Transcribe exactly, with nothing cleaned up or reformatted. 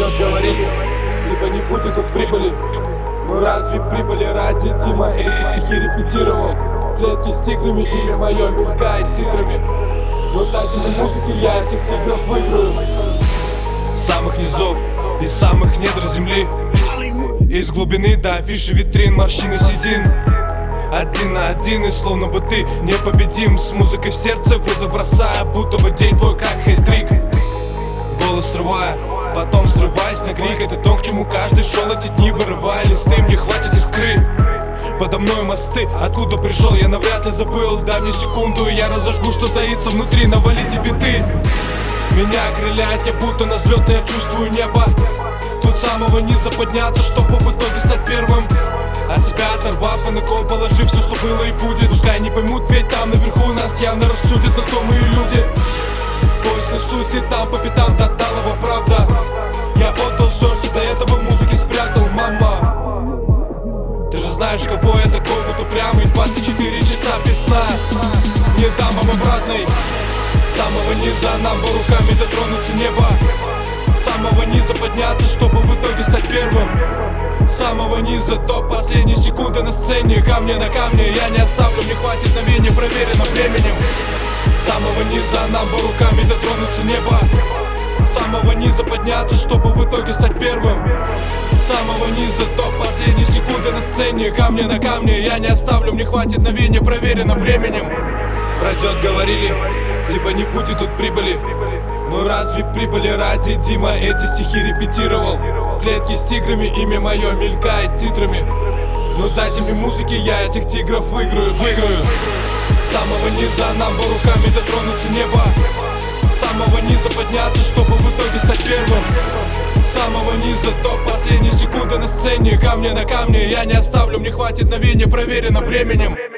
Пройдет, говорили, типа не будет тут прибыли. Ну разве прибыли ради Дима? Эти стихи репетировал. Клетки с тиграми, имя мое мелькает титрами. Но дайте мне музыки, я этих тигров выиграю. Самых низов, из самых недр земли, из глубины до афиши витрин, морщины седин. Один на один, и словно бы ты непобедим. С музыкой в сердце вызов бросая, будто бы день твой как хэт-трик. Голос срывая, потом срываясь на крик. Это то, к чему каждый шел эти дни, вырывая листы. Мне хватит искры, подо мной мосты. Откуда пришел, я навряд ли забыл. Дай мне секунду, и я разожгу, что таится внутри. Навалите биты, меня окрылять, я будто на взлет, я чувствую небо. Тут с самого низа подняться, чтобы в итоге стать первым. От себя оторвав и на кол положив все, что было и будет. Пускай не поймут, ведь там наверху нас явно рассудят, на то мы и люди. В поисках сути там по пятам тоталова правда. Я отдал все, что до этого в музыке спрятал, мама. Ты же знаешь, кого я такой, вот упрямый. Двадцать четыре часа без сна, не дам вам обратной. С самого низа нам бы руками дотронуться неба. С самого низа подняться, чтобы в итоге стать первым. С самого низа до последней секунды на сцене. Камня на камне я не оставлю, мне хватит мгновения, проверено временем. С самого низа нам бы руками дотронуться неба. С самого низа подняться, чтобы в итоге стать первым. С самого низа до последней секунды на сцене. Камня на камне я не оставлю, мне хватит мгновения, проверено временем. Пройдет, говорили, типа не будет тут прибыли. Ну разве прибыли ради Дима? Эти стихи репетировал. Клетки с тиграми, имя мое мелькает титрами. Ну дайте мне музыки, я этих тигров выиграю, выиграю. С самого низа нам бы руками дотронуться неба. С самого низа подняться, чтобы в итоге стать первым. С самого низа до последней секунды на сцене. Камня на камне я не оставлю, мне хватит мгновения, проверено временем.